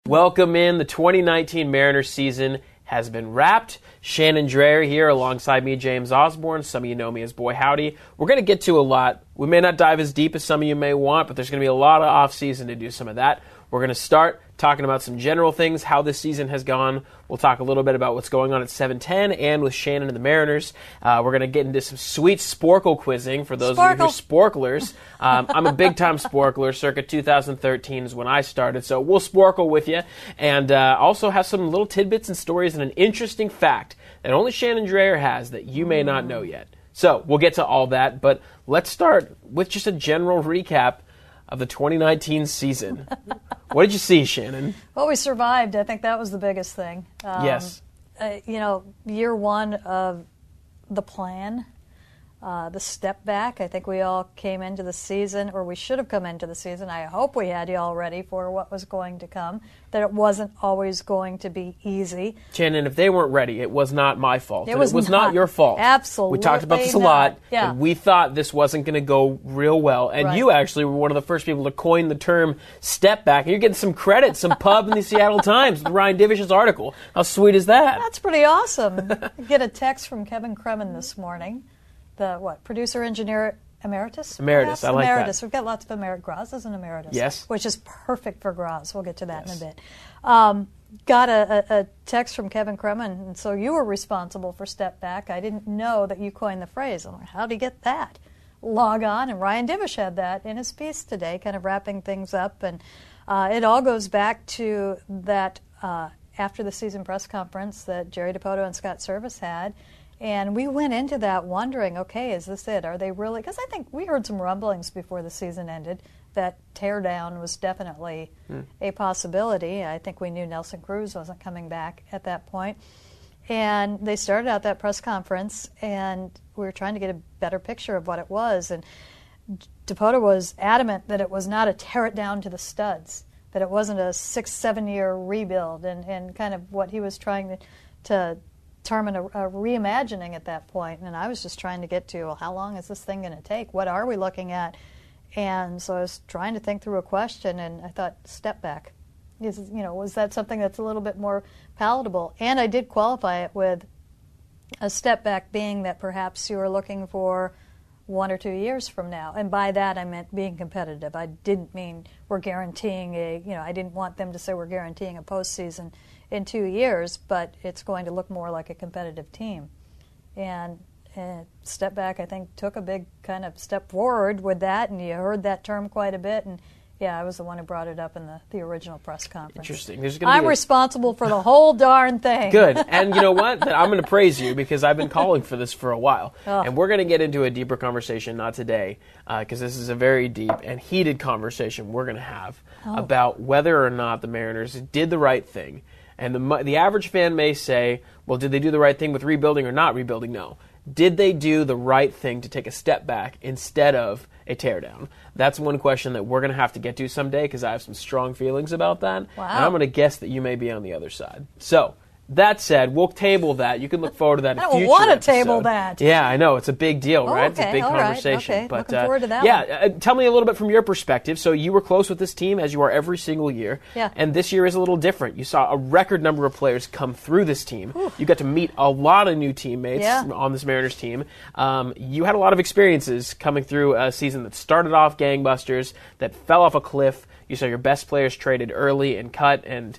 Welcome in. The 2019 Mariners season has been wrapped. Shannon Drayer here alongside me, James Osborne. Some of you know me as Boy Howdy. We're going to get to a lot. We may not dive as deep as some of you may want, but there's going to be a lot of off-season to do some of that. We're going to start talking about some general things, how this season has gone. We'll talk a little bit about what's going on at 710 and with Shannon and the Mariners. We're going to get into some sweet Sporkle quizzing for those of you who are Sporklers. I'm a big-time Sporkler. Circa 2013 is when I started, so we'll Sporkle with you. And also have some little tidbits and stories and an interesting fact that only Shannon Drayer has that you may not know yet. So we'll get to all that, but let's start with just a general recap of the 2019 season. What did you see, Shannon? Well, we survived. I think that was the biggest thing. Yes. Year one of the plan, the step back. I think we all came into the season, or we should have come into the season. I hope we had you all ready for what was going to come, that it wasn't always going to be easy. Shannon, if they weren't ready, it was not my fault. It was not your fault. Absolutely. We talked about this a lot, and we thought this wasn't going to go real well. And you actually were one of the first people to coin the term step back. And you're getting some credit, some pub in the Seattle Times with Ryan Divish's article. How sweet is that? That's pretty awesome. I get a text from Kevin Kremen this morning. The producer engineer emeritus? Emeritus, I like emeritus. that. We've got lots of emeritus. Graz is an emeritus. Yes. Which is perfect for Graz. We'll get to that in a bit. Got a text from Kevin Kremen, and so you were responsible for step back. I didn't know that you coined the phrase. I'm like, how'd he get that? Log on, and Ryan Divish had that in his piece today, kind of wrapping things up. And it all goes back to that after the season press conference that Jerry Dipoto and Scott Service had. And we went into that wondering, okay, is this it? Are they really? Because I think we heard some rumblings before the season ended that teardown was definitely a possibility. I think we knew Nelson Cruz wasn't coming back at that point. And they started out that press conference, and we were trying to get a better picture of what it was. And Dipoto was adamant that it was not a tear it down to the studs, that it wasn't a 6-7 year rebuild, and kind of what he was trying to determine a reimagining at that point. And I was just trying to get to, well, how long is this thing going to take? What are we looking at? And so I was trying to think through a question, and I thought, step back. Was that something that's a little bit more palatable? And I did qualify it with a step back being that perhaps you were looking for 1 or 2 years from now. And by that I meant being competitive. I didn't mean we're guaranteeing I didn't want them to say we're guaranteeing a postseason in 2 years, but it's going to look more like a competitive team. And step back, I think, took a big kind of step forward with that, and you heard that term quite a bit. And yeah, I was the one who brought it up in the original press conference. Interesting. I'm responsible for the whole darn thing. Good. And you know what? I'm going to praise you because I've been calling for this for a while. Oh. And we're going to get into a deeper conversation, not today, because this is a very deep and heated conversation we're going to have about whether or not the Mariners did the right thing. And the average fan may say, well, did they do the right thing with rebuilding or not rebuilding? No. Did they do the right thing to take a step back instead of a teardown? That's one question that we're going to have to get to someday because I have some strong feelings about that. Wow. And I'm going to guess that you may be on the other side. So, that said, we'll table that. You can look forward to that in a future episode. I don't want to table that. Yeah, I know. It's a big deal, right? Okay, it's a big conversation. Right, okay. But, looking forward to that one. Tell me a little bit from your perspective. So you were close with this team, as you are every single year. Yeah. And this year is a little different. You saw a record number of players come through this team. You got to meet a lot of new teammates on this Mariners team. You had a lot of experiences coming through a season that started off gangbusters, that fell off a cliff. You saw your best players traded early and cut, and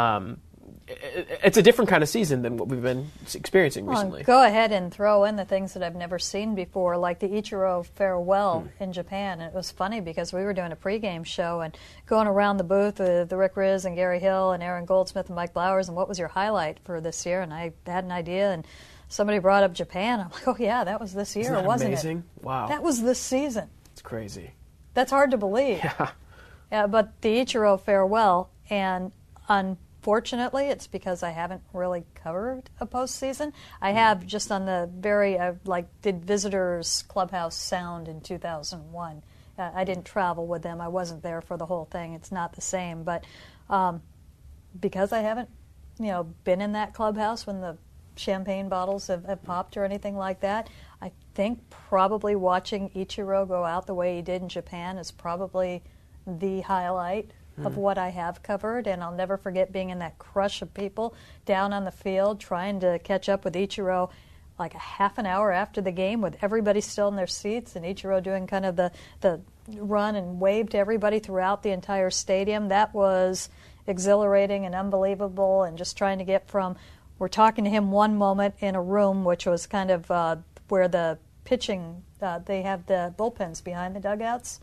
it's a different kind of season than what we've been experiencing recently. Go ahead and throw in the things that I've never seen before, like the Ichiro farewell in Japan. And it was funny because we were doing a pregame show and going around the booth with the Rick Riz and Gary Hill and Aaron Goldsmith and Mike Blowers, and what was your highlight for this year? And I had an idea, and somebody brought up Japan. I'm like, oh yeah, that was this year, Isn't that wasn't amazing? it? Wow. That was this season. It's crazy. That's hard to believe. Yeah. But the Ichiro farewell, and unfortunately, it's because I haven't really covered a postseason. I have just on the did Visitors Clubhouse Sound in 2001. I didn't travel with them. I wasn't there for the whole thing. It's not the same. But because I haven't, been in that clubhouse when the champagne bottles have popped or anything like that, I think probably watching Ichiro go out the way he did in Japan is probably the highlight of what I have covered, and I'll never forget being in that crush of people down on the field trying to catch up with Ichiro like a half an hour after the game with everybody still in their seats and Ichiro doing kind of the run and wave to everybody throughout the entire stadium. That was exhilarating and unbelievable, and just trying to get from, we're talking to him one moment in a room which was kind of where the pitching, they have the bullpens behind the dugouts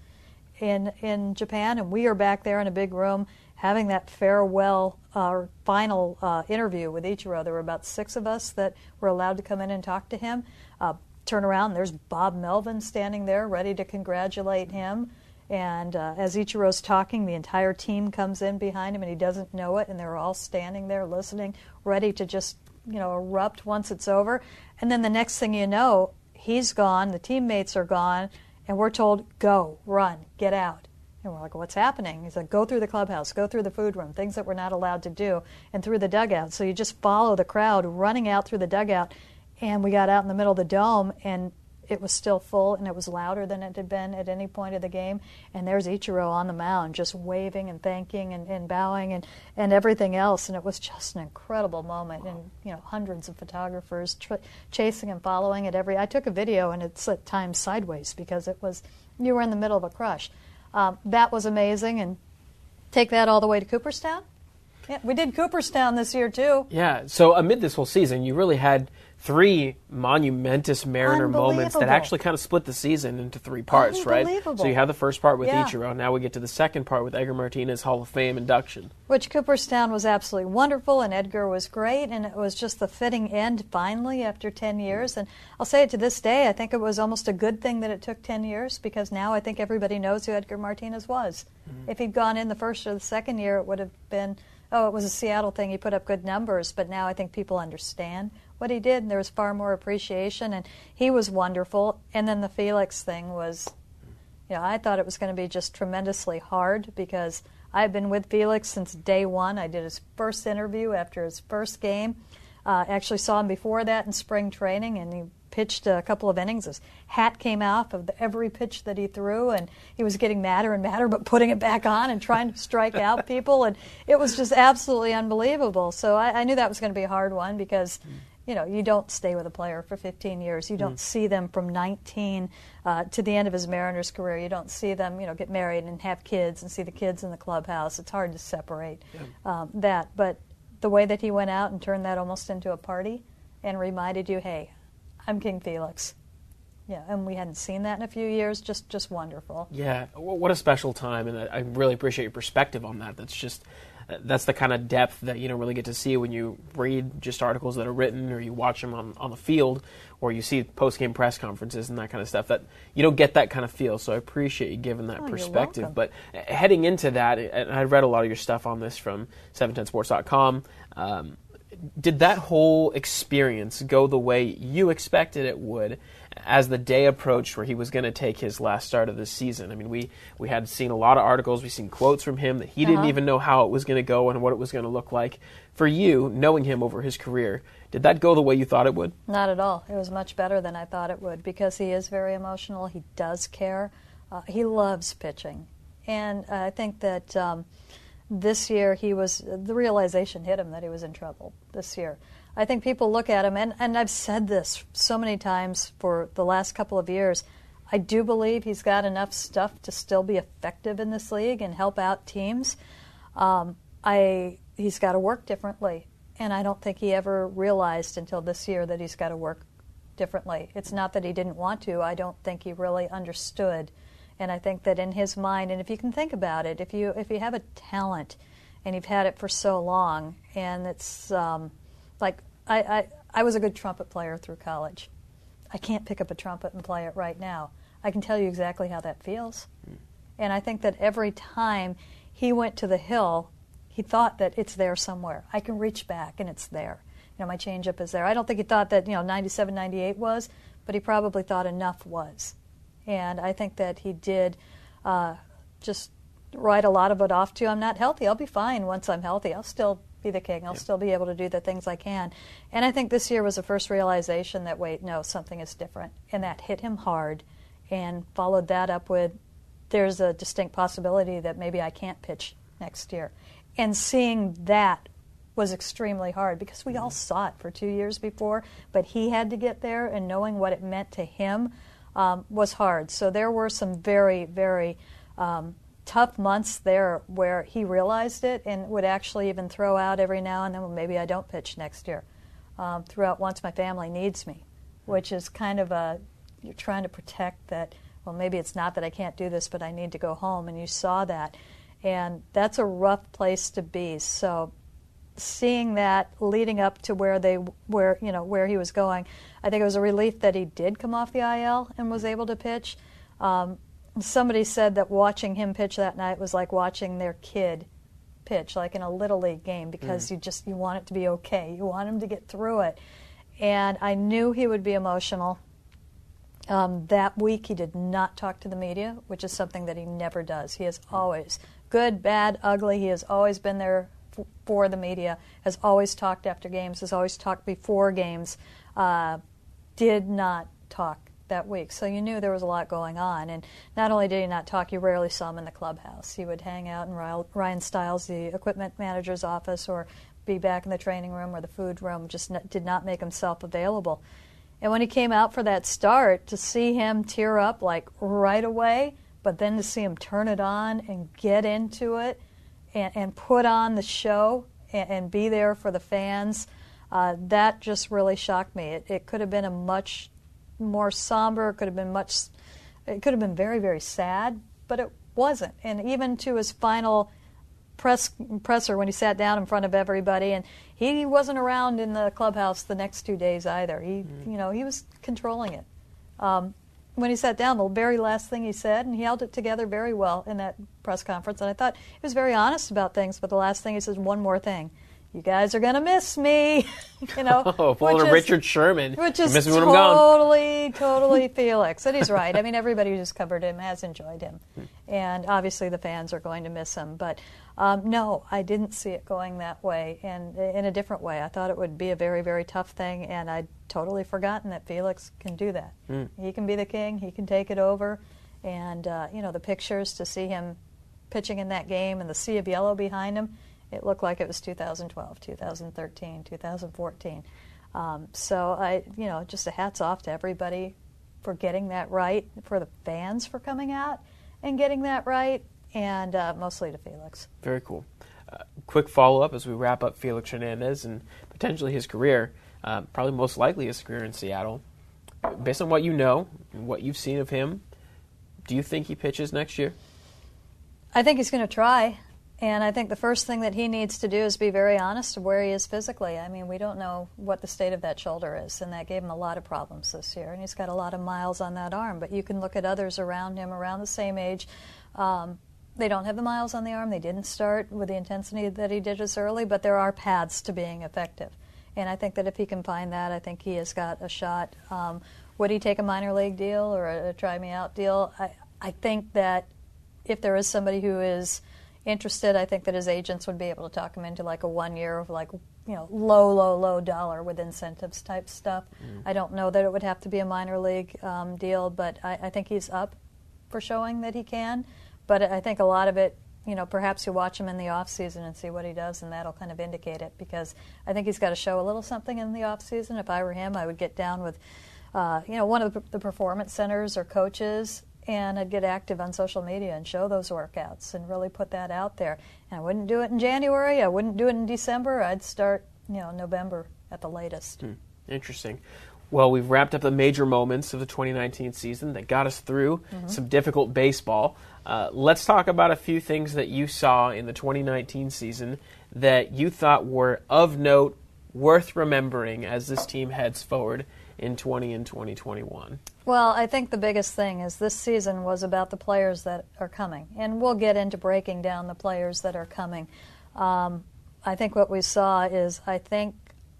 in Japan, and we are back there in a big room having that farewell final interview with Ichiro. There were about 6 of us that were allowed to come in and talk to him. Turn around, there's Bob Melvin standing there ready to congratulate him. And as Ichiro's talking, the entire team comes in behind him, and he doesn't know it, and they're all standing there listening, ready to just, erupt once it's over. And then the next thing you know, he's gone, the teammates are gone, and we're told, go, run, get out. And we're like, what's happening? He's like, go through the clubhouse, go through the food room, things that we're not allowed to do, and through the dugout. So you just follow the crowd running out through the dugout. And we got out in the middle of the dome, and it was still full, and it was louder than it had been at any point of the game. And there's Ichiro on the mound just waving and thanking and bowing and everything else. And it was just an incredible moment. And, hundreds of photographers chasing and following at I took a video, and it's at times sideways because you were in the middle of a crush. That was amazing. And take that all the way to Cooperstown. Yeah, we did Cooperstown this year, too. Yeah, so amid this whole season, you really had 3 monumentous Mariner moments that actually kind of split the season into 3 parts, right? So you have the first part with Ichiro. Now we get to the second part with Edgar Martinez Hall of Fame induction. Which Cooperstown was absolutely wonderful, and Edgar was great, and it was just the fitting end finally after 10 years. And I'll say it to this day, I think it was almost a good thing that it took 10 years, because now I think everybody knows who Edgar Martinez was. Mm-hmm. If he'd gone in the first or the second year, it would have been, it was a Seattle thing, he put up good numbers, but now I think people understand what he did, and there was far more appreciation, and he was wonderful. And then the Felix thing was, I thought it was going to be just tremendously hard, because I've been with Felix since day one. I did his first interview after his first game. Actually saw him before that in spring training, and he pitched a couple of innings. His hat came off of every pitch that he threw, and he was getting madder and madder, but putting it back on and trying to strike out people, and it was just absolutely unbelievable. So I knew that was going to be a hard one, because you don't stay with a player for 15 years. You don't see them from 19 to the end of his Mariners career. You don't see them, get married and have kids and see the kids in the clubhouse. It's hard to separate that. But the way that he went out and turned that almost into a party and reminded you, hey, I'm King Felix. Yeah, and we hadn't seen that in a few years. Just wonderful. Yeah, what a special time, and I really appreciate your perspective on that. That's the kind of depth that you don't really get to see when you read just articles that are written, or you watch them on the field, or you see post-game press conferences and that kind of stuff. That you don't get that kind of feel, so I appreciate you giving that perspective. You're welcome. But heading into that, and I read a lot of your stuff on this from 710sports.com, did that whole experience go the way you expected it would as the day approached where he was going to take his last start of the season? I mean, we had seen a lot of articles, we've seen quotes from him that he didn't even know how it was going to go and what it was going to look like. For you, knowing him over his career, did that go the way you thought it would? Not at all. It was much better than I thought it would, because he is very emotional. He does care. He loves pitching. And I think that this year the realization hit him that he was in trouble this year. I think people look at him, and I've said this so many times for the last couple of years, I do believe he's got enough stuff to still be effective in this league and help out teams. He's got to work differently, and I don't think he ever realized until this year that he's got to work differently. It's not that he didn't want to. I don't think he really understood. And I think that in his mind, and if you can think about it, if you have a talent and you've had it for so long, and it's like I was a good trumpet player through college. I can't pick up a trumpet and play it right now. I can tell you exactly how that feels. And I think that every time he went to the hill, he thought that it's there somewhere. I can reach back and it's there. My changeup is there. I don't think he thought that 97, 98 was, but he probably thought enough was. And I think that he did just write a lot of it off to, I'm not healthy. I'll be fine once I'm healthy. I'll still be the king. I'll still be able to do the things I can. And I think this year was the first realization that, wait, no, something is different. And that hit him hard, and followed that up with, there's a distinct possibility that maybe I can't pitch next year. And seeing that was extremely hard because we all saw it for 2 years before, but he had to get there, and knowing what it meant to him was hard. So there were some very, very tough months there where he realized it and would actually even throw out every now and then, well, maybe I don't pitch next year. Throughout once my family needs me, which is kind of you're trying to protect that, well, maybe it's not that I can't do this, but I need to go home, and you saw that. And that's a rough place to be. So seeing that leading up to where he was going, I think it was a relief that he did come off the IL and was able to pitch. Somebody said that watching him pitch that night was like watching their kid pitch, like in a Little League game, because you want it to be okay. You want him to get through it. And I knew he would be emotional. That week he did not talk to the media, which is something that he never does. He has always, good, bad, ugly, he has always been there for the media, has always talked after games, has always talked before games, did not talk that week. So you knew there was a lot going on. And not only did he not talk, you rarely saw him in the clubhouse. He would hang out in Ryan Stiles, the equipment manager's office, or be back in the training room or the food room, just did not make himself available. And when he came out for that start, to see him tear up like right away, but then to see him turn it on and get into it and put on the show and be there for the fans, that just really shocked me. It could have been a much more somber, it could have been very, very sad, but it wasn't. And even to his final presser when he sat down in front of everybody, and he wasn't around in the clubhouse the next 2 days either. He was controlling it. When he sat down, the very last thing he said, and he held it together very well in that press conference, and I thought he was very honest about things, but the last thing he says, one more thing. You guys are going to miss me, pulling a Richard Sherman. Which is totally Felix. And he's right. I mean, everybody who's covered him has enjoyed him. And obviously the fans are going to miss him. But no, I didn't see it going that way, and in a different way. I thought it would be a very, very tough thing, and I'd totally forgotten that Felix can do that. He can be the king. He can take it over. And, the pictures to see him pitching in that game and the sea of yellow behind him, it looked like it was 2012, 2013, 2014. So just a hats off to everybody for getting that right, for the fans for coming out and getting that right, and mostly to Felix. Very cool. Quick follow-up as we wrap up Felix Hernandez and potentially his career, probably most likely his career in Seattle. Based on what you know and what you've seen of him, do you think he pitches next year? I think he's going to try. And I think the first thing that he needs to do is be very honest of where he is physically. I mean, we don't know what the state of that shoulder is, and that gave him a lot of problems this year. And he's got a lot of miles on that arm. But you can look at others around him, around the same age. They don't have the miles on the arm. They didn't start with the intensity that he did as early, but there are paths to being effective. And I think that if he can find that, I think he has got a shot. Would he take a minor league deal or a try-me-out deal? I think that if there is somebody who is interested, I think that his agents would be able to talk him into like a 1 year of low dollar with incentives type stuff. I don't know that it would have to be a minor league deal, but I think he's up for showing that he can. But I think a lot of it, perhaps you watch him in the off season and see what he does, and that'll kind of indicate it, because I think he's got to show a little something in the off season. If I were him, I would get down with one of the performance centers or coaches, and I'd get active on social media and show those workouts and really put that out there. And I wouldn't do it in January. I wouldn't do it in December. I'd start, November at the latest. Interesting. Well, we've wrapped up the major moments of the 2019 season that got us through some difficult baseball. Let's talk about a few things that you saw in the 2019 season that you thought were of note, worth remembering as this team heads forward in 2021? Well, I think the biggest thing is this season was about the players that are coming, and we'll get into breaking down the players that are coming. I think what we saw is, I think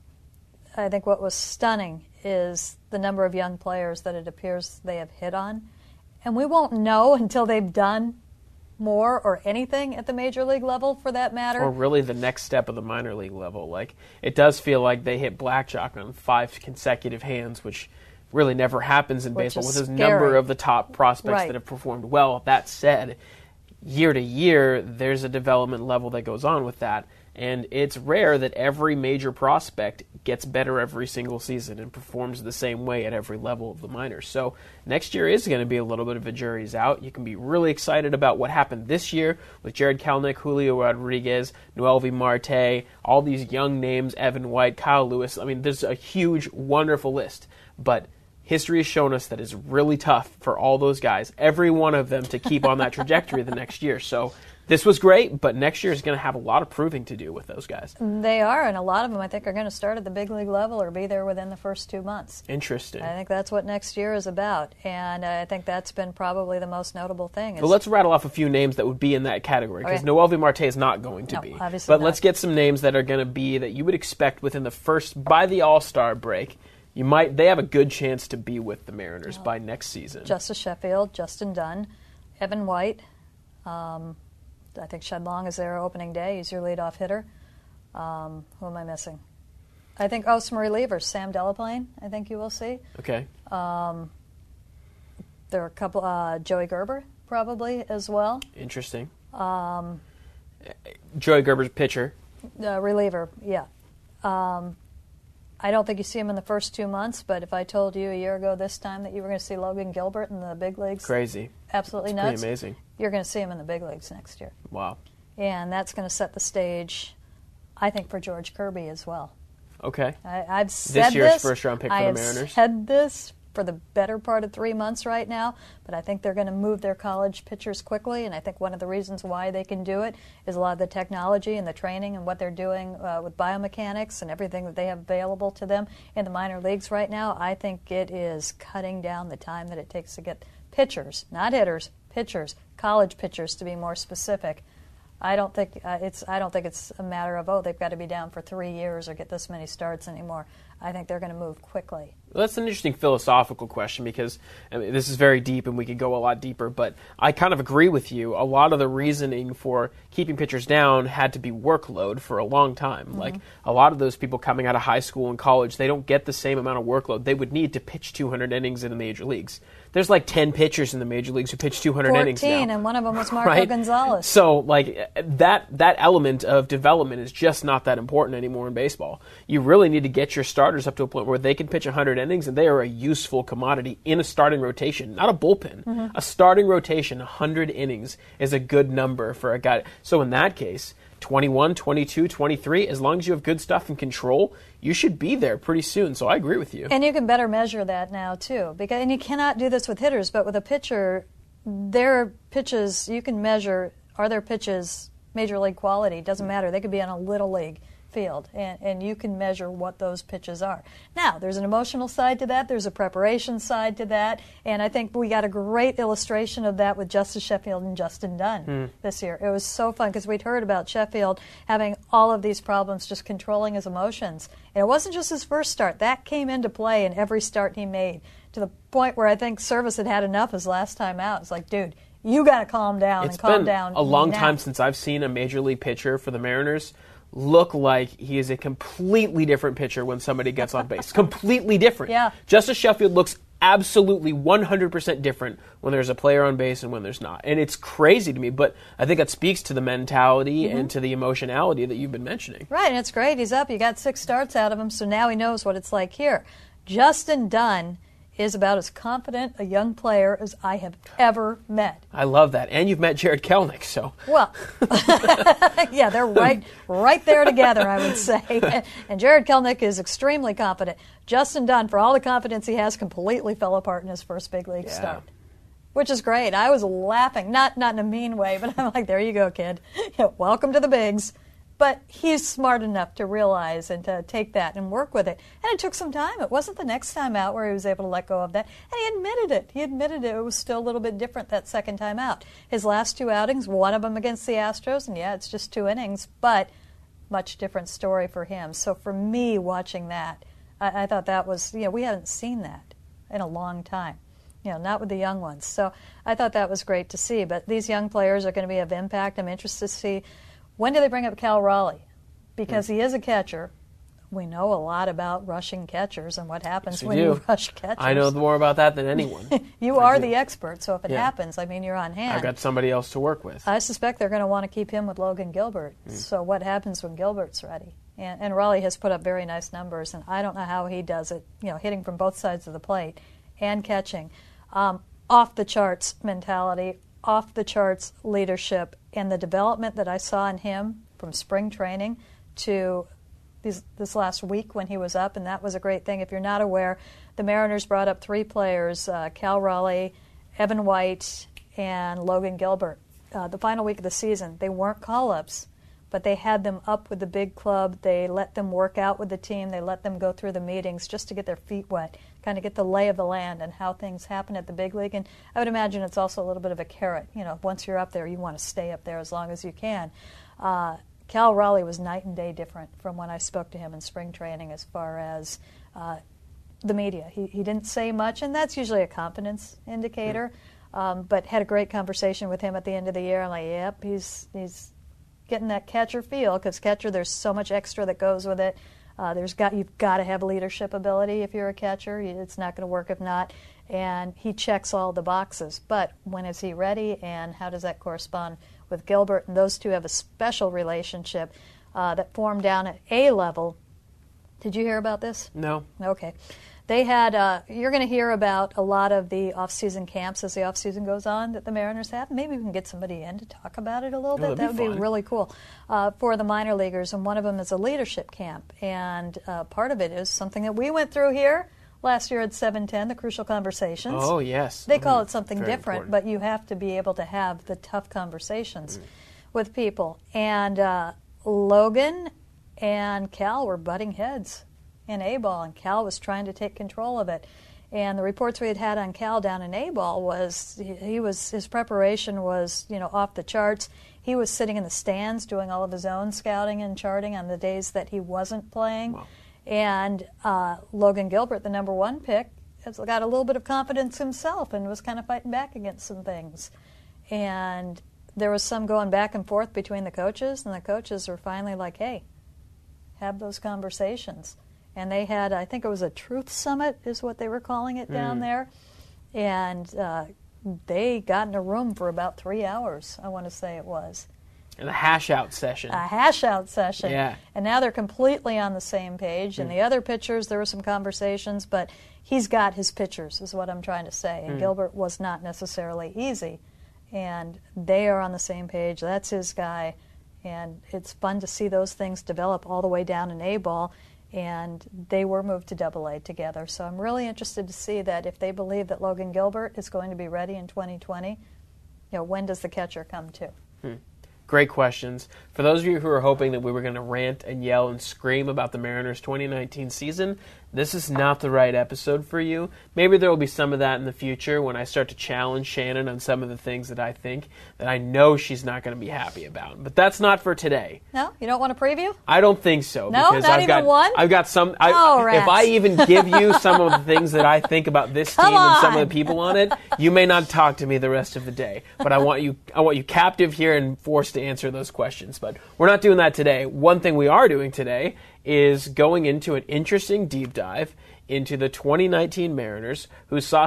what was stunning is the number of young players that it appears they have hit on, and we won't know until they've done more or anything at the major league level, for that matter. Or really the next step of the minor league level. Like, it does feel like they hit blackjack on 5 consecutive hands, which really never happens in baseball with this number of the top prospects that have performed well. That said, year to year, there's a development level that goes on with that. And it's rare that every major prospect gets better every single season and performs the same way at every level of the minors. So next year is going to be a little bit of a jury's out. You can be really excited about what happened this year with Jared Kelenic, Julio Rodriguez, Noelvi Marte, all these young names, Evan White, Kyle Lewis. I mean, there's a huge, wonderful list. But history has shown us that it's really tough for all those guys, every one of them, to keep on that trajectory the next year. So this was great, but next year is going to have a lot of proving to do with those guys. They are, and a lot of them, I think, are going to start at the big league level or be there within the first 2 months. Interesting. I think that's what next year is about, and I think that's been probably the most notable thing. Well, let's rattle off a few names that would be in that category, because Noelvi Marte is not going to be. Obviously but not. Let's get some names that are going to be that you would expect within the first, by the All-Star break. They have a good chance to be with the Mariners by next season. Justice Sheffield, Justin Dunn, Evan White. I think Shed Long is there opening day. He's your leadoff hitter. Who am I missing? I think some relievers. Sam Delaplane, I think you will see. Okay. There are a couple. Joey Gerber, probably, as well. Interesting. Joey Gerber's pitcher. Reliever, yeah. I don't think you see him in the first 2 months, but if I told you a year ago this time that you were going to see Logan Gilbert in the big leagues, crazy, absolutely it's nuts. Pretty amazing. You're going to see him in the big leagues next year. Wow. And that's going to set the stage, I think, for George Kirby as well. Okay. I've said this year's first-round pick for the Mariners. I have said this for the better part of 3 months right now, but I think they're going to move their college pitchers quickly, and I think one of the reasons why they can do it is a lot of the technology and the training and what they're doing with biomechanics and everything that they have available to them in the minor leagues right now. I think it is cutting down the time that it takes to get pitchers, not hitters, pitchers, college pitchers to be more specific. I don't think it's a matter of they've got to be down for 3 years or get this many starts anymore. I think they're going to move quickly. Well, that's an interesting philosophical question because this is very deep and we could go a lot deeper, but I kind of agree with you. A lot of the reasoning for keeping pitchers down had to be workload for a long time. Mm-hmm. Like a lot of those people coming out of high school and college, they don't get the same amount of workload they would need to pitch 200 innings in the major leagues. There's like 10 pitchers in the major leagues who pitch 200 innings now. 14, and one of them was Marco right? Gonzalez. So, like, that element of development is just not that important anymore in baseball. You really need to get your starters up to a point where they can pitch 100 innings, and they are a useful commodity in a starting rotation, not a bullpen. Mm-hmm. A starting rotation, 100 innings, is a good number for a guy. So in that case, 21, 22, 23, as long as you have good stuff in control, you should be there pretty soon. So I agree with you. And you can better measure that now, too. And you cannot do this with hitters, but with a pitcher, their pitches, you can measure, are their pitches major league quality? Doesn't matter. They could be on a little league field, and you can measure what those pitches are. Now, there's an emotional side to that. There's a preparation side to that, and I think we got a great illustration of that with Justice Sheffield and Justin Dunn this year. It was so fun because we'd heard about Sheffield having all of these problems just controlling his emotions. And it wasn't just his first start. That came into play in every start he made to the point where I think Service had enough his last time out. It's like, dude, you got to calm down and calm down. It's been a long now. time since I've seen a major league pitcher for the Mariners look like he is a completely different pitcher when somebody gets on base. Completely different. Yeah. Justice Sheffield looks absolutely 100% different when there's a player on base and when there's not. And it's crazy to me, but I think that speaks to the mentality and to the emotionality that you've been mentioning. Right, and it's great. He's up. You got 6 starts out of him, so now he knows what it's like here. Justin Dunn is about as confident a young player as I have ever met. I love that. And you've met Jared Kelenic, so. Well, yeah, they're right there together, I would say. And Jared Kelenic is extremely confident. Justin Dunn, for all the confidence he has, completely fell apart in his first big league start. Which is great. I was laughing, not in a mean way, but I'm like, there you go, kid. Welcome to the bigs. But he's smart enough to realize and to take that and work with it. And it took some time. It wasn't the next time out where he was able to let go of that. And he admitted it. He admitted it. It was still a little bit different that second time out. His last 2 outings, one of them against the Astros, and yeah, it's just 2 innings, but much different story for him. So for me, watching that, I thought that was, we haven't seen that in a long time. Not with the young ones. So I thought that was great to see. But these young players are going to be of impact. I'm interested to see, when do they bring up Cal Raleigh? Because he is a catcher. we know a lot about rushing catchers and what happens Yes, we when do. you rush catchers. I know more about that than anyone. You are the expert, so if it happens, I mean, you're on hand. I've got somebody else to work with. I suspect they're going to want to keep him with Logan Gilbert. So what happens when Gilbert's ready? And Raleigh has put up very nice numbers, and I don't know how he does it, hitting from both sides of the plate and catching. Off-the-charts mentality, off-the-charts leadership, and the development that I saw in him from spring training to this last week when he was up, and that was a great thing. If you're not aware, the Mariners brought up 3 players, Cal Raleigh, Evan White, and Logan Gilbert. The final week of the season, they weren't call-ups, but they had them up with the big club. They let them work out with the team. They let them go through the meetings just to get their feet wet, kind of get the lay of the land and how things happen at the big league. And I would imagine it's also a little bit of a carrot. Once you're up there, you want to stay up there as long as you can. Cal Raleigh was night and day different from when I spoke to him in spring training as far as the media. He didn't say much, and that's usually a confidence indicator, but had a great conversation with him at the end of the year. I'm like, yep, he's getting that catcher feel, because catcher, there's so much extra that goes with it. You've got to have leadership ability if you're a catcher. It's not going to work if not. And he checks all the boxes. But when is he ready, and how does that correspond with Gilbert? And those two have a special relationship that formed down at A level. Did you hear about this? No. Okay. They had, you're going to hear about a lot of the off-season camps as the off-season goes on that the Mariners have. Maybe we can get somebody in to talk about it a little bit. That would be really cool for the minor leaguers, and one of them is a leadership camp. And part of it is something that we went through here last year at 710, the Crucial Conversations. Oh, yes. They call it something Very different, important. but you have to be able to have the tough conversations with people. And Logan and Cal were butting heads in A-ball, and Cal was trying to take control of it. And the reports we had on Cal down in A-ball was his preparation was off the charts. He was sitting in the stands doing all of his own scouting and charting on the days that he wasn't playing. Wow. And Logan Gilbert, the number 1 pick, has got a little bit of confidence himself and was kind of fighting back against some things. And there was some going back and forth between the coaches, and the coaches were finally like, hey, have those conversations. And they had, I think it was a truth summit is what they were calling it down there. And they got in a room for about 3 hours, I want to say it was. And a hash-out session. A hash-out session. Yeah. And now they're completely on the same page. And the other pitchers, there were some conversations, but he's got his pitchers, is what I'm trying to say. And Gilbert was not necessarily easy. And they are on the same page. That's his guy. And it's fun to see those things develop all the way down in A-ball. And they were moved to Double-A together. So I'm really interested to see that if they believe that Logan Gilbert is going to be ready in 2020, when does the catcher come to? Great questions. For those of you who are hoping that we were going to rant and yell and scream about the Mariners' 2019 season, this is not the right episode for you. Maybe there will be some of that in the future when I start to challenge Shannon on some of the things that I think that I know she's not going to be happy about. But that's not for today. No? You don't want to preview? I don't think so. No? Because Not even one? I've got some. Oh, if I rats. even give you some of the things that I think about this team and some of the people on it, you may not talk to me the rest of the day. But I want you captive here and forced to answer those questions. But we're not doing that today. One thing we are doing today is going into an interesting deep dive into the 2019 Mariners, who saw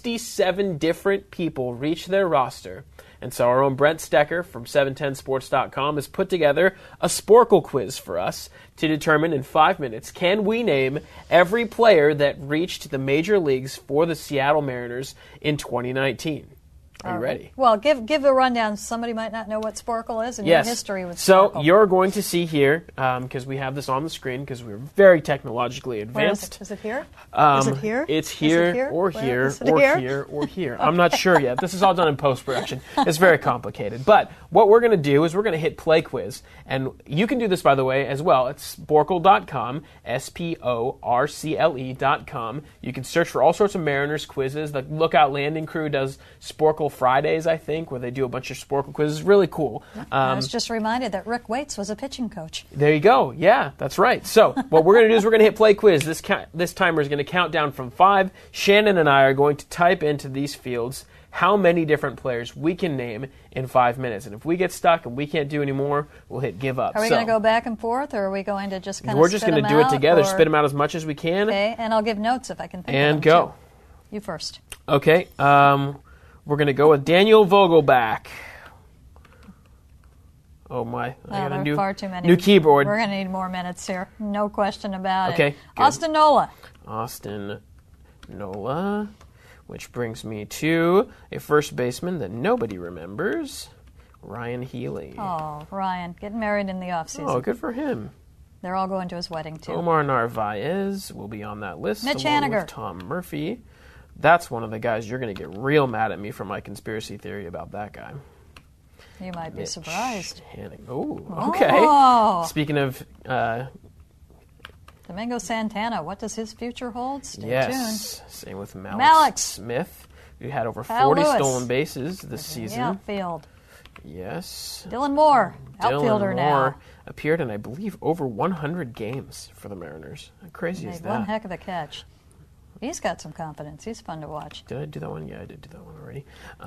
67 different people reach their roster. And so our own Brent Stecker from 710sports.com has put together a Sporkle quiz for us to determine in 5 minutes, can we name every player that reached the major leagues for the Seattle Mariners in 2019? Are you ready? Well, give a rundown. Somebody might not know what Sporkle is and Yes. your history with So Sporkle. you're going to see here, because we have this on the screen, because we're very technologically Where is advanced. it? Is it here? Is it here? It's Is it here, here? or Where? here, Is it or here? here, or here. I'm not sure yet. This is all done in post-production. It's very complicated. But what we're going to do is we're going to hit play quiz. And you can do this, by the way, as well. It's sporkle.com, sporcle.com. You can search for all sorts of Mariners quizzes. The Lookout Landing Crew does Sporkle Fridays, I think, where they do a bunch of Sporkle quizzes. Really cool. I was just reminded that Rick Waits was a pitching coach. There you go. Yeah, that's right. So what we're going to do is we're going to hit play quiz. This timer is going to count down from 5. Shannon and I are going to type into these fields how many different players we can name in 5 minutes. And if we get stuck and we can't do any more, we'll hit give up. Are we going to go back and forth, or are we going to just kind of We're just going to do it together, spit them out as much as we can. Okay, and I'll give notes if I can think of them. And go. Too. You first. Okay, we're going to go with Daniel Vogelback. Oh my! I got a far too many. New keyboard. We're going to need more minutes here. No question about it. Okay. Good. Austin Nola. Austin Nola, which brings me to a first baseman that nobody remembers, Ryan Healy. Oh, Ryan, getting married in the offseason. Oh, good for him. They're all going to his wedding too. Omar Narvaez will be on that list. Mitch along Haniger. with Tom Murphy. That's one of the guys you're going to get real mad at me for my conspiracy theory about that guy. You might be surprised. Oh, okay. Oh. Speaking of... Domingo Santana, what does his future hold? Stay yes. Same with Malik Smith, who had over Kyle 40 Lewis. stolen bases this season. Outfield. Yes. Dylan Moore, outfielder Dylan now. Moore appeared in, I believe, over 100 games for the Mariners. How crazy is Made that? one heck of a catch. He's got some confidence. He's fun to watch. Did I do that one? Yeah, I did do that one already.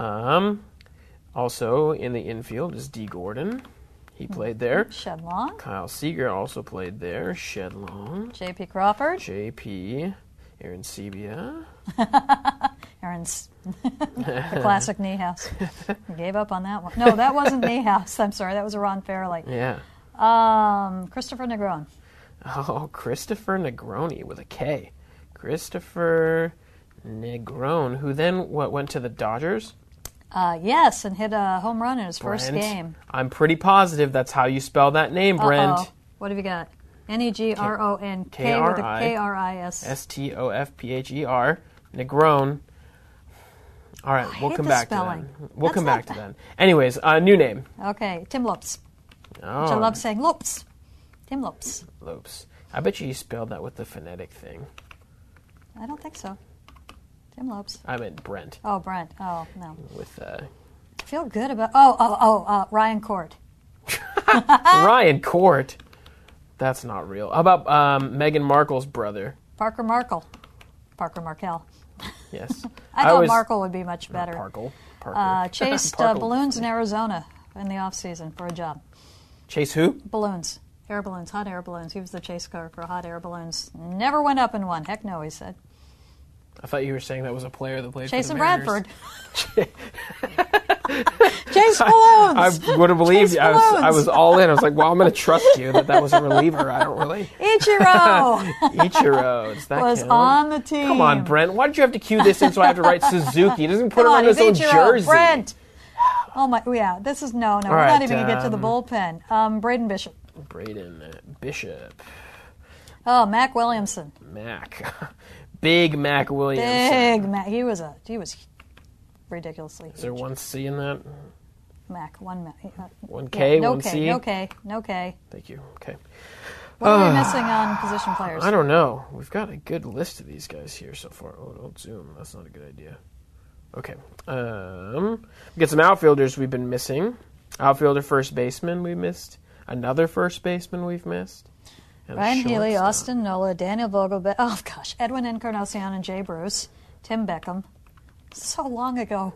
Also in the infield is D. Gordon. He played there. Shedlong. Kyle Seager also played there. Shedlong. J.P. Crawford. J.P. Aaron Sebia. Aaron's the classic Niehaus. He gave up on that one. No, that wasn't Niehaus. I'm sorry. That was Ron Fairley. Yeah. Christopher Negron. Oh, Christopher Negroni with a K. Christopher Negron, who then went to the Dodgers? Yes, and hit a home run in his first game. I'm pretty positive that's how you spell that name, Brent. Uh-oh. What have you got? Negron. K with a K-R-I-S. Stofphper. Negron. All right, we'll come back to that. We'll come back to that. Anyways, new name. Okay, Tim Lopes. Oh. Which I love saying Lopes. Tim Lopes. Lopes. I bet you spelled that with the phonetic thing. I don't think so. Tim Lopes. I meant Brent. Oh, Brent. Oh, no. With I feel good about... Ryan Court. Ryan Court. That's not real. How about Meghan Markle's brother? Parker Markle. Parker Markell. Yes. I thought Markle would be much better. Parker. Chased balloons in Arizona in the off-season for a job. Chase who? Balloons. Air balloons. Hot air balloons. He was the chase car for hot air balloons. Never went up in one. Heck no, he said. I thought you were saying that was a player that played Jason for the Mariners. Bradford. Chase balloons. I would have believed you. I was all in. I was like, well, I'm going to trust you that was a reliever. I don't really. Ichiro. Does that was count? On the team. Come on, Brent. Why did you have to cue this in so I have to write Suzuki? He doesn't put it on his own jersey. Brent. Oh, my. Yeah, this is no. We're not even going to get to the bullpen. Braden Bishop. Braden Bishop. Oh, Mac Williamson. Mac. Big Mac Williamson. Big Mac. He was ridiculously huge. Is there one C in that? Mac. One Mac. One K, yeah, one C? No K. Thank you. Okay. What are we missing on position players? I don't know. We've got a good list of these guys here so far. Oh, don't zoom. That's not a good idea. Okay. We get some outfielders we've been missing. Outfielder, first baseman we missed. Another first baseman we've missed. Ryan Healy, Austin Nola, Daniel Vogelback, Edwin Encarnacion and Jay Bruce, Tim Beckham. So long ago.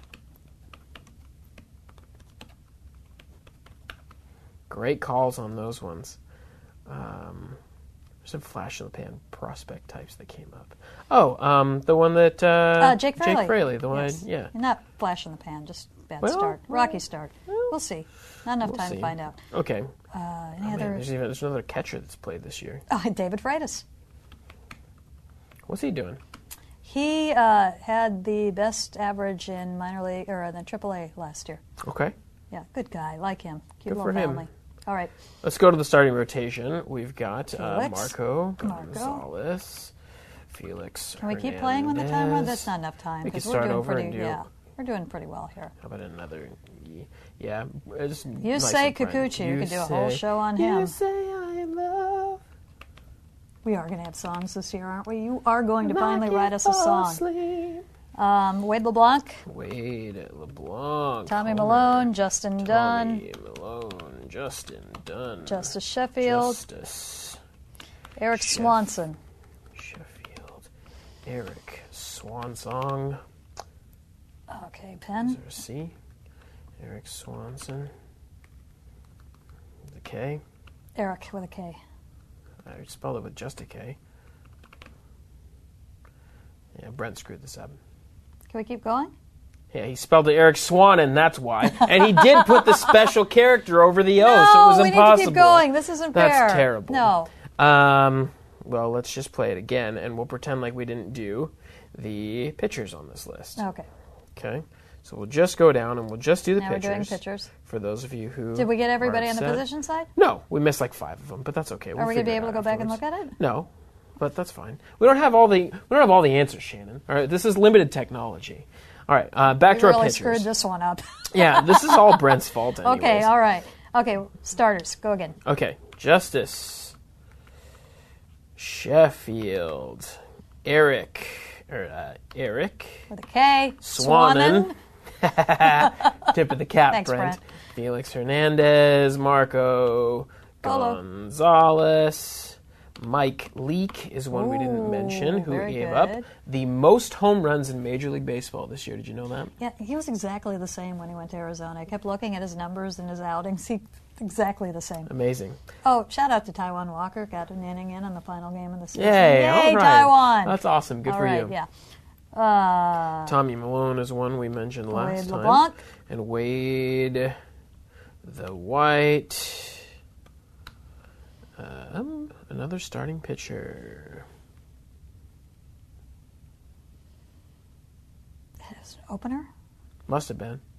Great calls on those ones. There's some flash in the pan prospect types that came up. Oh, the one that Jake Fraley. Jake Fraley, the one, yes. yeah. Not flash in the pan, just bad start. Rocky start. We'll see. Not enough time to find out. Okay. There's another catcher that's played this year. David Freitas. What's he doing? He had the best average in minor league or in the AAA last year. Okay. Yeah, good guy. Like him. Cute Good little for him. family. All right. Let's go to the starting rotation. We've got Felix. Marco Gonzalez, Felix. Can we keep playing when the time runs? That's not enough time. We can we're start doing over pretty, and do. Yeah, we're doing pretty well here. How about another? Yeah. Yusei Kikuchi. You could do a whole show on him. You say I am love. We are going to have songs this year, aren't we? You are going to finally write us a song. Wade LeBlanc. Tommy Malone, Justin Dunn. Justice Sheffield. Eric Okay, Is pen. there a C? Eric Swanson. The K. Eric with a K. I spelled it with just a K. Yeah, Brent screwed this up. Can we keep going? Yeah, he spelled it Eric Swanen, that's why. And he did put the special character over the O, so it was we impossible. need to keep going. This isn't fair. That's terrible. No. Well, let's just play it again, and we'll pretend like we didn't do the pitchers on this list. Okay. Okay? So we'll just go down, and we'll just do the Now pitchers. we're doing pitchers. For those of you who Did we get everybody are on the upset. position side? No, we missed like 5 of them, but that's okay. Are we going to be able to go back and look at it? No, but that's fine. We don't have all the answers, Shannon. All right, this is limited technology. All right, back to our really pitchers. screwed this one up. Yeah, this is all Brent's fault anyways. Okay, all right. Okay, starters. Go again. Okay, Justice, Sheffield, Eric With a K. Swanen. Tip of the cap, Thanks, Brent. Brent. Felix Hernandez, Marco Polo. Gonzalez. Mike Leake is one we didn't mention, who very gave good. up the most home runs in Major League Baseball this year. Did you know that? Yeah, he was exactly the same when he went to Arizona. I kept looking at his numbers and his outings. He exactly the same. Amazing. Oh, shout out to Taiwan Walker. Got an inning in on the final game of the season. Yay, all right. Taiwan! That's awesome. Good All for right, you. yeah. Tommy Malone is one we mentioned last Wade time. LeBlanc. And Wade the White. Another starting pitcher. His opener? Must have been.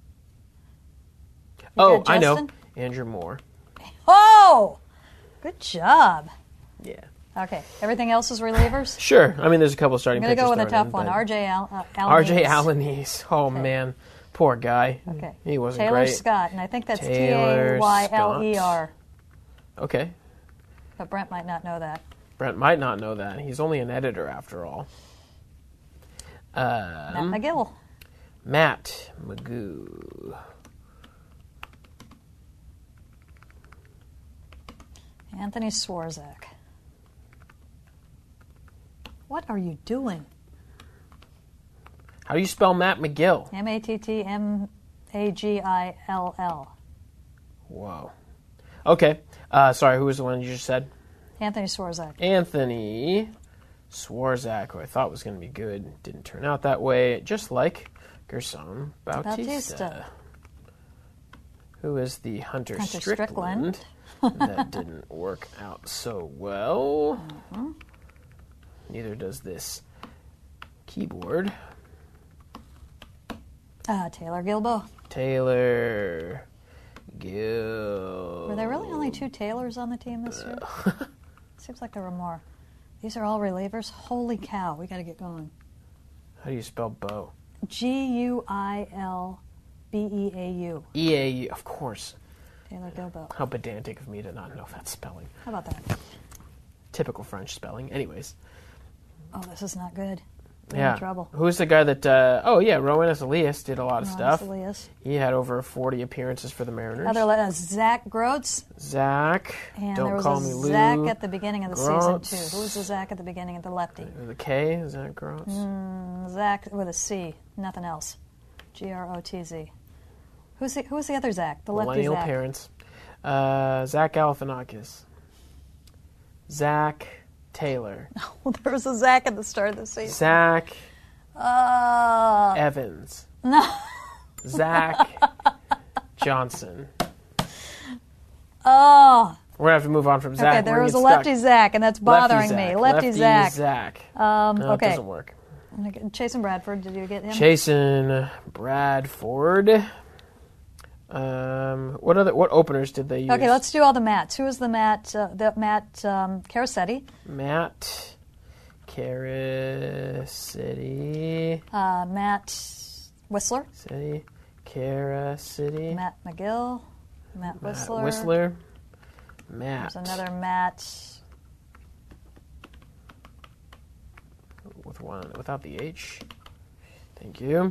You Oh, got I know. Justin? Andrew Moore. Oh! Good job. Yeah. Okay, everything else is relievers? Sure. I mean, there's a couple starting I'm going to pitchers. go with a thrown tough in, one. but RJ RJ Alaniz. Alanese. Oh, man. Poor guy. Okay. He wasn't Taylor great. Scott, and I think that's Taylor Tayler. Okay. But Brent might not know that. Brent might not know that. He's only an editor after all. Matt McGill. Matt Magoo. Anthony Swarzak. What are you doing? How do you spell Matt McGill? Mattmagill. Whoa. Okay. Sorry, who was the one you just said? Anthony Swarzak. Anthony Swarzak, who I thought was going to be good. Didn't turn out that way, just like Gerson Bautista. Who is the Hunter Strickland. That didn't work out so well. Neither does this keyboard. Taylor Gilbo. Taylor Gill. Were there really only 2 Taylors on the team this year? Seems like there were more. These are all relievers. Holy cow, we got to get going. How do you spell Bo? Guilbeau. E-A-U, of course. Taylor Gilbo. How pedantic of me to not know that spelling. How about that? Typical French spelling. Anyways. Oh, this is not good. We're Yeah. in trouble. Who's the guy that, Rowanus Elias did a lot of stuff. Elias. He had over 40 appearances for the Mariners. Zach Groats. Zach. And Don't there was call a me Lou. Zach at the beginning of the season, Groats. too. Who was the Zach at the beginning of the lefty? The K, Zach Gross. Zach with a C, nothing else. Grotz. Who was the other Zach? The lefty Millennial Zach. parents. Zach Galifianakis. Zach Taylor. Well, there was a Zach at the start of the season. Zach Uh, Evans. no. Zach Johnson. Oh. We're going to have to move on from Zach. Okay, there was a lefty Zach, and that's bothering me. Lefty Zach. Zach. No, it Okay. doesn't work. Chasen Bradford, did you get him? Chasen Bradford. What openers did they use? Okay, let's do all the Matts. Who was the Matt? Carasetti. Matt City. Matt Whistler. City. Cara City. Matt McGill. Matt Whistler. Matt. There's another Matt. With one without the H. Thank you.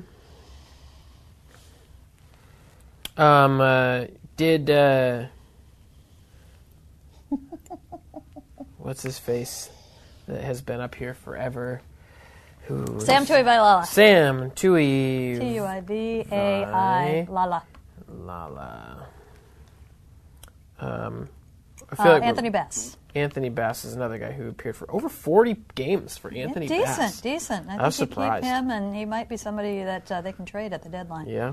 What's his face that has been up here forever? Sam Tuivai-Lala. Sam Tui. Tuivai Lala. Lala. I feel like Anthony Bass. Anthony Bass is another guy who appeared for over 40 games for Anthony Bass. Decent. I was surprised. Keep him, and he might be somebody that they can trade at the deadline. Yeah.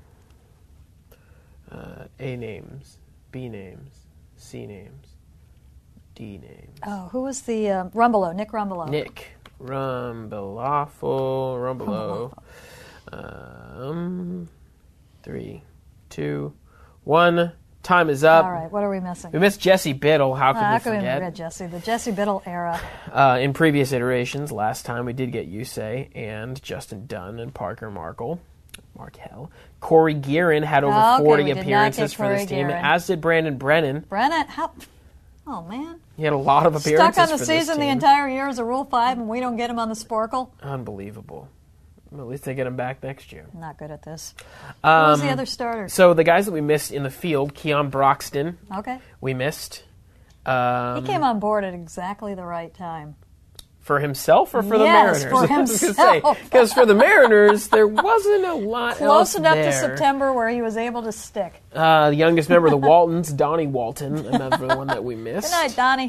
A names, B names, C names, D names. Oh, who was the Rumbelow? Nick Rumbelow. Nick Rumbelow. 3, 2, 1. Time is up. All right, what are we missing? We missed Jesse Biddle. How could we forget? How could we forget Jesse? The Jesse Biddle era. In previous iterations, last time we did get Yusei and Justin Dunn and Parker Markell. Corey Guerin had over 40 appearances for this team, as did Brandon Brennan. How? Oh, man. He had a lot of appearances Stuck on the for season the entire year as a Rule 5, and we don't get him on the Sporkle? Unbelievable. Well, at least they get him back next year. Not good at this. Who was the other starter? So the guys that we missed in the field, Keon Broxton. Okay. We missed. He came on board at exactly the right time. For himself or for the Yes, Mariners? for himself. Because for the Mariners, there wasn't a lot Close else enough there. to September where he was able to stick. The youngest member of the Waltons, Donnie Walton, another one that we missed. Good night, Donnie.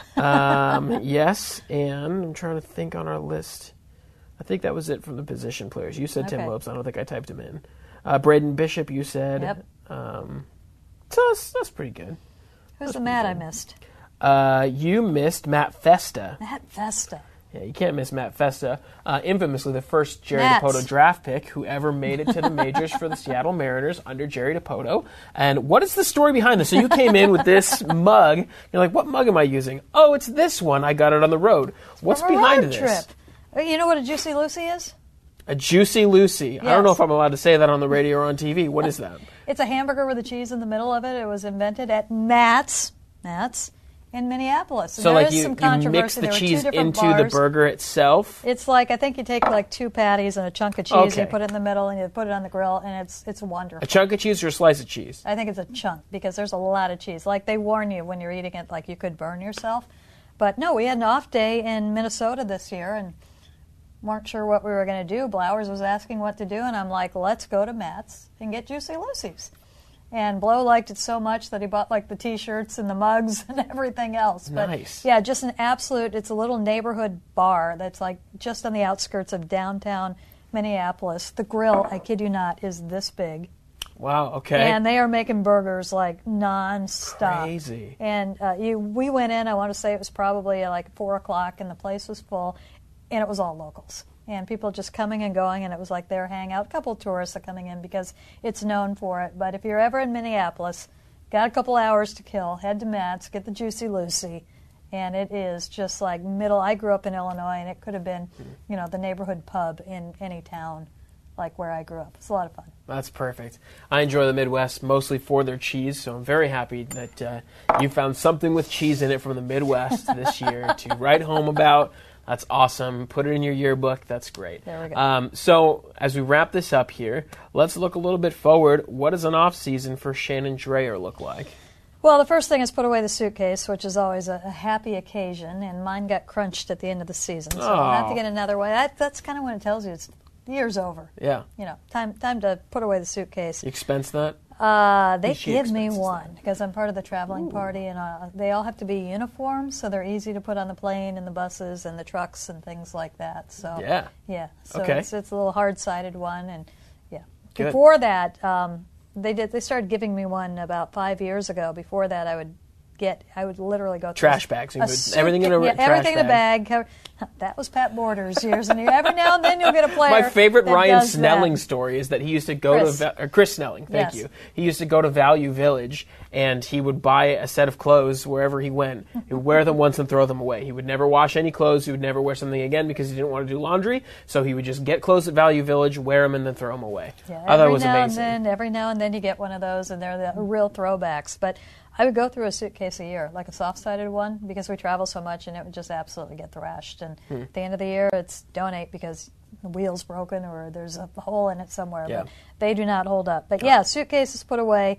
Yes, and I'm trying to think on our list. I think that was it from the position players. You said Tim Okay. Lopes. I don't think I typed him in. Braden Bishop, you said. Yep. So that's pretty good. Who's the Matt I missed? You missed Matt Festa. Matt Festa. Yeah, you can't miss Matt Festa. Infamously, the first Jerry Mats. Dipoto draft pick who ever made it to the majors for the Seattle Mariners under Jerry Dipoto. And what is the story behind this? So you came in with this mug. You're like, what mug am I using? Oh, it's this one. I got it on the road. What's From a behind road this? trip. You know what a Juicy Lucy is? A Juicy Lucy. I don't know Yes. if I'm allowed to say that on the radio or on TV. What is that? It's a hamburger with a cheese in the middle of it. It was invented at Matt's in Minneapolis. And So there like is you some mix controversy. the There were two cheese different into the bars. burger itself? It's like, I think you take like 2 patties and a chunk of cheese, Okay. and you put it in the middle, and you put it on the grill, and it's wonderful. A chunk of cheese or a slice of cheese? I think it's a chunk because there's a lot of cheese. Like they warn you when you're eating it, like you could burn yourself. But no, we had an off day in Minnesota this year and weren't sure what we were going to do. Blowers was asking what to do, and I'm like, let's go to Matt's and get Juicy Lucy's. And Blow liked it so much that he bought like the T-shirts and the mugs and everything else. But, Nice. yeah, just an absolute, it's a little neighborhood bar that's like just on the outskirts of downtown Minneapolis. The grill, I kid you not, is this big. Wow, okay. And they are making burgers like nonstop. Crazy. And we went in, I want to say it was probably like 4 o'clock, and the place was full, and it was all locals. And people just coming and going, and it was like their hangout. A couple of tourists are coming in because it's known for it. But if you're ever in Minneapolis, got a couple hours to kill, head to Matt's, get the Juicy Lucy. And it is just like middle. I grew up in Illinois, and it could have been, the neighborhood pub in any town like where I grew up. It's a lot of fun. That's perfect. I enjoy the Midwest mostly for their cheese, so I'm very happy that you found something with cheese in it from the Midwest this year to write home about. That's awesome. Put it in your yearbook. That's great. There we go. So as we wrap this up here, let's look a little bit forward. What does an off season for Shannon Drayer look like? Well, the first thing is put away the suitcase, which is always a happy occasion, and mine got crunched at the end of the season, so I'll have to get another one. That's kind of when it tells you it's year's over. Yeah. Time to put away the suitcase. You expense that? They She give me expenses one that. because I'm part of the traveling party, and they all have to be uniform, so they're easy to put on the plane and the buses and the trucks and things like that. So Yeah. So Okay. it's a little hard-sided one, and yeah. Good. Before that, they started giving me one about 5 years ago. Before that, I would literally go through Trash bags. You put everything in a trash everything in a bag. bag. That was Pat Borders years, and every now and then you'll get a player. My favorite that Ryan does Snelling that. story is that he used to go Chris. to Chris Snelling. Thank Yes. you. He used to go to Value Village, and he would buy a set of clothes wherever he went. He would wear them once and throw them away. He would never wash any clothes. He would never wear something again because he didn't want to do laundry. So he would just get clothes at Value Village, wear them, and then throw them away. Yeah, I thought it was amazing. Every now and then you get one of those, and they're the real throwbacks. But I would go through a suitcase a year, like a soft-sided one, because we travel so much, and it would just absolutely get thrashed. And at the end of the year, it's donate because the wheel's broken or there's a hole in it somewhere. Yeah. But they do not hold up. But yeah, suitcases put away.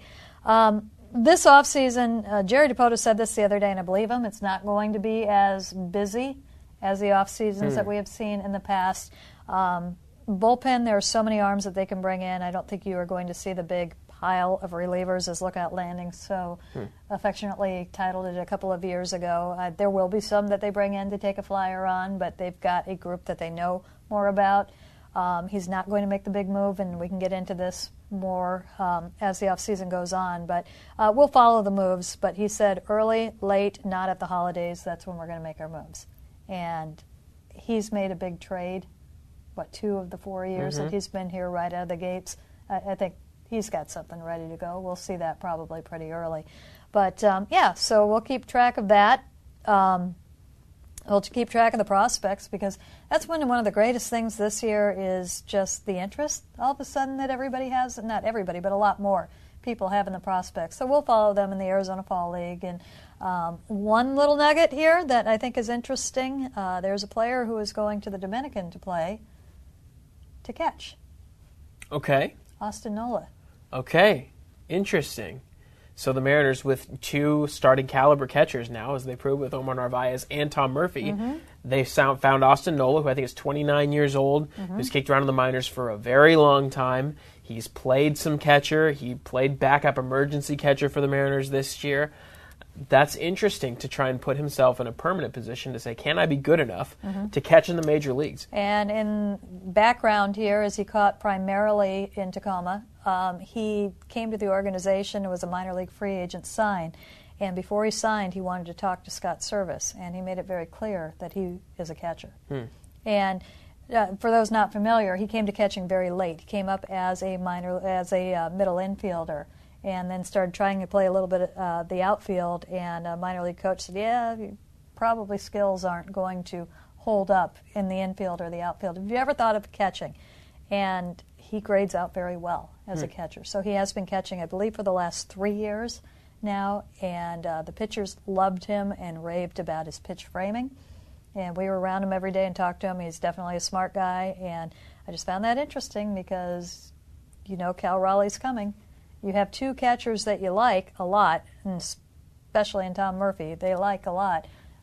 This off-season, Jerry Dipoto said this the other day, and I believe him, it's not going to be as busy as the off seasons that we have seen in the past. Bullpen, there are so many arms that they can bring in. I don't think you are going to see the big pile of relievers, as Lookout Landing so affectionately titled it a couple of years ago. There will be some that they bring in to take a flyer on, but they've got a group that they know more about. He's not going to make the big move, and we can get into this more as the offseason goes on. But we'll follow the moves. But he said early, late, not at the holidays. That's when we're going to make our moves. And he's made a big trade, 2 of the 4 years that he's been here right out of the gates. I think he's got something ready to go. We'll see that probably pretty early. But, so we'll keep track of that. We'll keep track of the prospects, because that's one of the greatest things this year is just the interest all of a sudden that everybody has. Not everybody, but a lot more people have in the prospects. So we'll follow them in the Arizona Fall League. And one little nugget here that I think is interesting, there's a player who is going to the Dominican to catch. Okay. Austin Nola. Okay. Interesting. So the Mariners with 2 starting caliber catchers now, as they proved with Omar Narvaez and Tom Murphy. They found Austin Nola, who I think is 29 years old, who's kicked around in the minors for a very long time. He's played some catcher. He played backup emergency catcher for the Mariners this year. That's interesting to try and put himself in a permanent position to say, can I be good enough to catch in the major leagues? And in background here, as he caught primarily in Tacoma, he came to the organization. It was a minor league free agent sign. And before he signed, he wanted to talk to Scott Service, and he made it very clear that he is a catcher. And for those not familiar, he came to catching very late. He came up as a middle infielder, and then started trying to play a little bit of the outfield, and a minor league coach said, probably skills aren't going to hold up in the infield or the outfield. Have you ever thought of catching? And he grades out very well as a catcher. So he has been catching, I believe, for the last 3 years now, and the pitchers loved him and raved about his pitch framing. And we were around him every day and talked to him. He's definitely a smart guy, and I just found that interesting because, Cal Raleigh's coming. You have 2 catchers that you like a lot, and especially in Tom Murphy, they like a lot.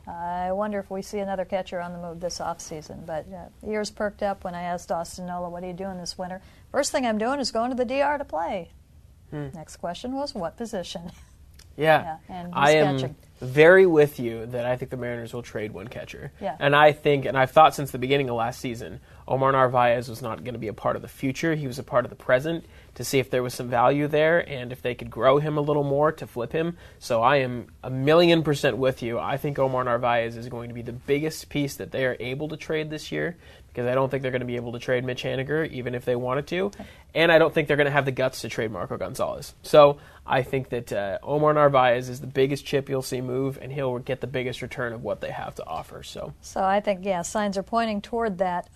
I wonder if we see another catcher on the move this offseason. But ears perked up when I asked Austin Nola, what are you doing this winter? First thing I'm doing is going to the DR to play. Next question was, what position? Yeah, and he's I am catching. very with you that I think the Mariners will trade one catcher. Yeah. And I think, and I've thought since the beginning of last season, Omar Narvaez was not going to be a part of the future. He was a part of the present, to see if there was some value there and if they could grow him a little more to flip him. So I am 1,000,000% with you. I think Omar Narvaez is going to be the biggest piece that they are able to trade this year, because I don't think they're going to be able to trade Mitch Haniger, even if they wanted to. And I don't think they're going to have the guts to trade Marco Gonzalez. So I think that Omar Narvaez is the biggest chip you'll see move, and he'll get the biggest return of what they have to offer. So I think, signs are pointing toward that.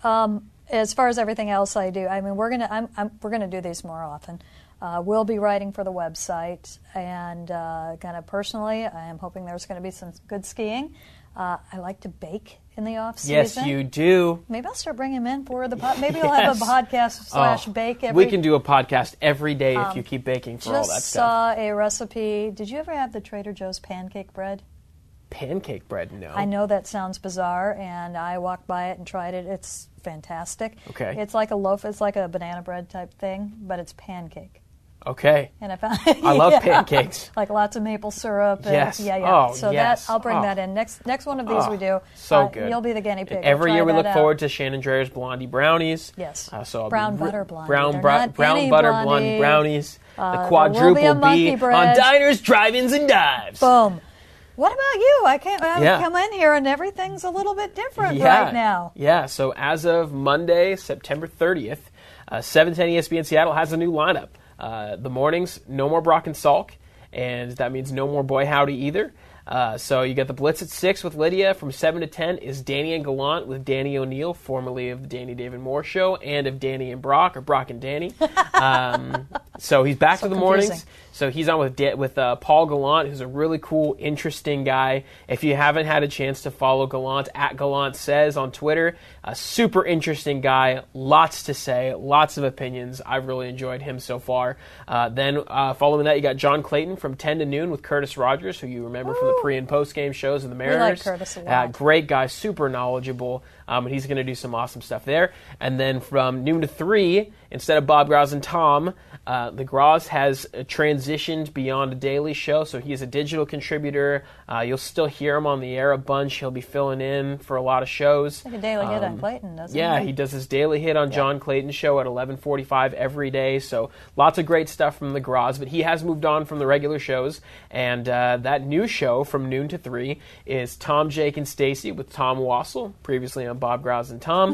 As far as everything else I do, I mean, we're gonna do these more often. We'll be writing for the website, and kind of personally, I am hoping there's going to be some good skiing. I like to bake in the off season. Yes, you do. Maybe I'll start bringing him in for the maybe we'll have a podcast / bake every. We can do a podcast every day if you keep baking for all that stuff. Just saw a recipe. Did you ever have the Trader Joe's pancake bread? Pancake bread, no. I know that sounds bizarre, and I walked by it and tried it. It's fantastic. Okay. It's like a loaf. It's like a banana bread type thing, but it's pancake. Okay. And I found I love pancakes. Like lots of maple syrup. And, Yes. Yeah. Oh, so yes. I'll bring that in. Next one of these we do. So good. You'll be the guinea pig. Every year we look out. forward to Shannon Dreyer's Blondie Brownies. Yes. So brown butter blondie. Brown They're butter not any blondie brownies. The there will be quadruple a monkey B bread. on diners, drive-ins, and dives. Boom. What about you? I come in here and everything's a little bit different right now. Yeah, so as of Monday, September 30th, 710 ESPN Seattle has a new lineup. The mornings, no more Brock and Salk, and that means no more Boy Howdy either. So you got the Blitz at 6 with Lydia. From 7 to 10 is Danny and Gallant with Danny O'Neill, formerly of the Danny David Moore Show, and of Danny and Brock, or Brock and Danny. So he's back So to the confusing. mornings. So he's on with Paul Gallant, who's a really cool, interesting guy. If you haven't had a chance to follow Gallant, at Gallant Says on Twitter, a super interesting guy, lots to say, lots of opinions. I've really enjoyed him so far. Then following that, you got John Clayton from 10 to noon with Curtis Rogers, who you remember from the pre- and post-game shows of the Mariners. like Curtis a lot. Great guy, super knowledgeable, and he's going to do some awesome stuff there. And then from noon to 3, instead of Bob Graz and Tom, the Graz has transitioned beyond a daily show, so he's a digital contributor. You'll still hear him on the air a bunch. He'll be filling in for a lot of shows. Like a daily hit on Clayton, doesn't he? Yeah, he does his daily hit on John Clayton's show at 11:45 every day, so lots of great stuff from the Graz, but he has moved on from the regular shows, and that new show from noon to 3 is Tom, Jake, and Stacy with Tom Wassel, previously on Bob Graz and Tom.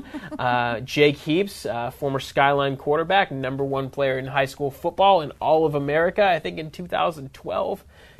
Jake Heaps, former Skyline quarterback, #1 player in high school football in all of America, I think in 2012.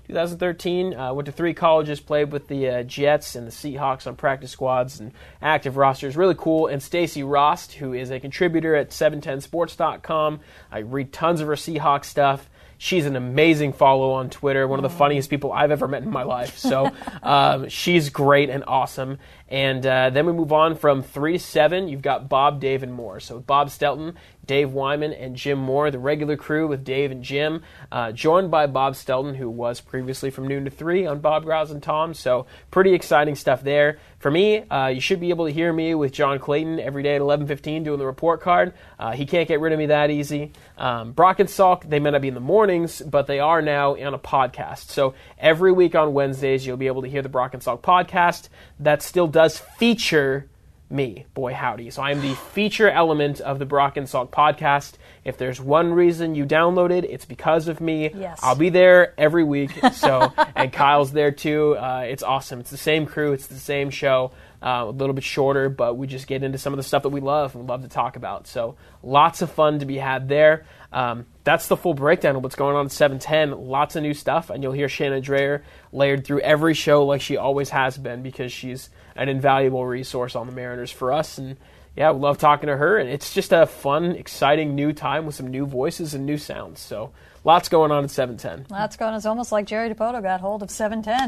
2013, went to 3 colleges, played with the Jets and the Seahawks on practice squads and active rosters. Really cool. And Stacey Rost, who is a contributor at 710sports.com. I read tons of her Seahawks stuff. She's an amazing follow on Twitter, one of the funniest people I've ever met in my life. So she's great and awesome. And then we move on from 3 to 7. You've got Bob, Dave, and Moore. So Bob Stelton, Dave Wyman, and Jim Moore, the regular crew with Dave and Jim, joined by Bob Stelton, who was previously from noon to 3 on Bob Graz and Tom. So pretty exciting stuff there. For me, you should be able to hear me with John Clayton every day at 11:15 doing the report card. He can't get rid of me that easy. Brock and Salk, they may not be in the mornings, but they are now on a podcast. So every week on Wednesdays, you'll be able to hear the Brock and Salk podcast. That still does feature me, boy howdy. So I'm the feature element of the Brock and Salk podcast. If there's one reason you downloaded, it's because of me. Yes. I'll be there every week. So, and Kyle's there too. It's awesome. It's the same crew. It's the same show. A little bit shorter, but we just get into some of the stuff that we love and love to talk about. So lots of fun to be had there. That's the full breakdown of what's going on at 710. Lots of new stuff, and you'll hear Shannon Dreyer layered through every show like she always has been, because she's an invaluable resource on the Mariners for us. And yeah, we love talking to her, and it's just a fun, exciting new time with some new voices and new sounds. So lots going on at 710. Lots going on. It's almost like Jerry DiPoto got hold of 710.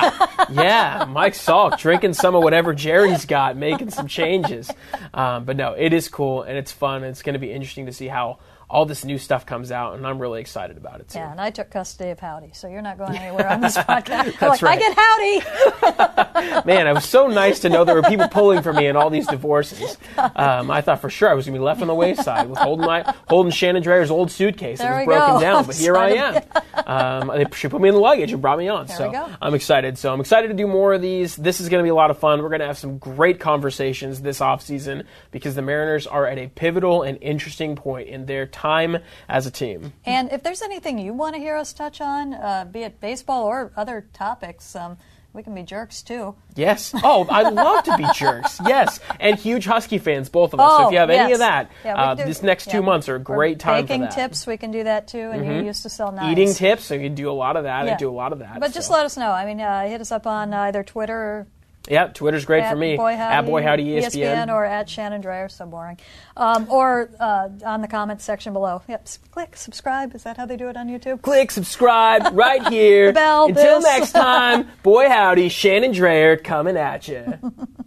Yeah. Mike Salk drinking some of whatever Jerry's got, making some changes. But no, it is cool, and it's fun, and it's going to be interesting to see how all this new stuff comes out, and I'm really excited about it too. Yeah, and I took custody of Howdy, so you're not going anywhere on this podcast. That's right. I get Howdy! Man, it was so nice to know there were people pulling for me in all these divorces. I thought for sure I was going to be left on the wayside with holding Shannon Dreyer's old suitcase that was broken down, but here I am. She put me in the luggage and brought me on, There so we go. I'm excited. So I'm excited to do more of these. This is going to be a lot of fun. We're going to have some great conversations this offseason, because the Mariners are at a pivotal and interesting point in their time as a team. And if there's anything you want to hear us touch on, be it baseball or other topics, we can be jerks too. Yes. Oh, I'd love to be jerks. Yes. And huge Husky fans, both of us. So if you have any of that, this next 2 months are a great time for that. Baking tips, we can do that too, and you used to sell knives. Eating tips, so you can do a lot of that. Yeah. I do a lot of that. But just let us know. I mean, hit us up on either Twitter or yeah, Twitter's great at for me. Boy Howdy, at Boy Howdy ESPN. or at Shannon Dreyer, so boring. Or on the comments section below. Yep, click subscribe. Is that how they do it on YouTube? Click subscribe right here. Bell Until this. next time, Boy Howdy, Shannon Dreyer coming at you.